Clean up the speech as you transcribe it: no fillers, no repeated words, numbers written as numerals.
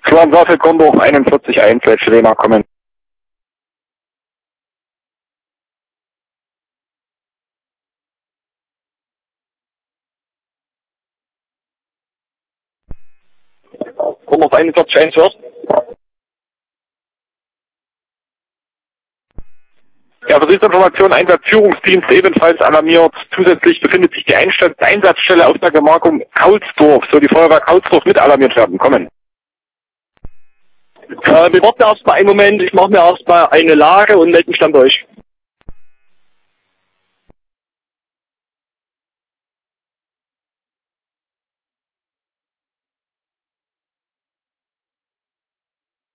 Schwan Saffel, Gondorf 41-1, Schlemer, kommen. Gondorf 41-1, hört. Ja, Versuchsinformation, Einsatzführungsdienst ebenfalls alarmiert. Zusätzlich befindet sich die Einsatzstelle auf der Gemarkung Kaulsdorf. Soll die Feuerwehr Kaulsdorf mit alarmiert werden? Kommen. Wir warten erstmal einen Moment, ich mache mir erstmal eine Lage und melde mich dann bei euch.